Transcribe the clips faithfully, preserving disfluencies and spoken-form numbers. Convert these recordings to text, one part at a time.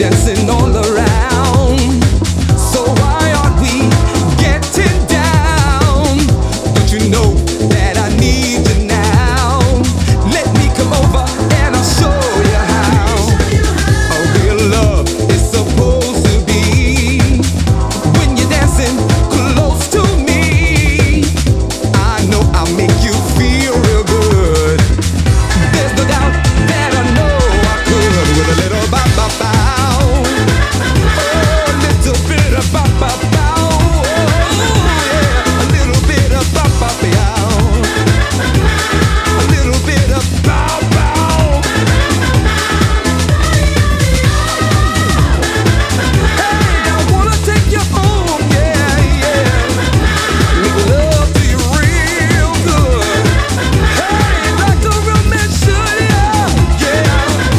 dancing all around. So why aren't we getting down? Don't you know that I need you now? Let me come over and I'll show you how. A real love is supposed to be when you're dancing close to me. I know I'll make you feel real good. There's no doubt that I know I could with a little bow bow bow. Oh, a little bit of bow bow bow. Oh, yeah, a little bit of bow bow bow. A little bit of bow bow. Hey, I wanna take you home, yeah, yeah. Make love to you real good. Hey, like a real man should, yeah, yeah.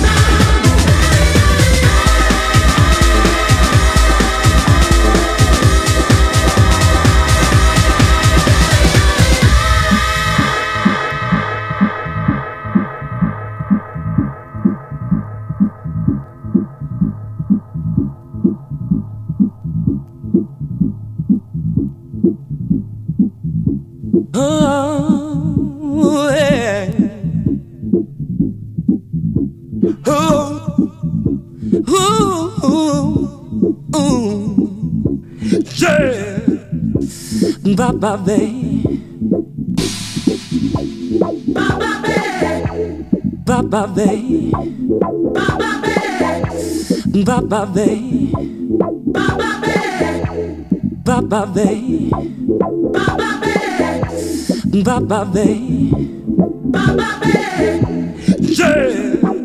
Oh, yeah. Oh, ooh, ooh, ooh. Yeah. Bye-bye, babe. Bye-bye, babe. Bye-bye, babe. Bye-bye, babe. Bye-bye, babe. Yeah.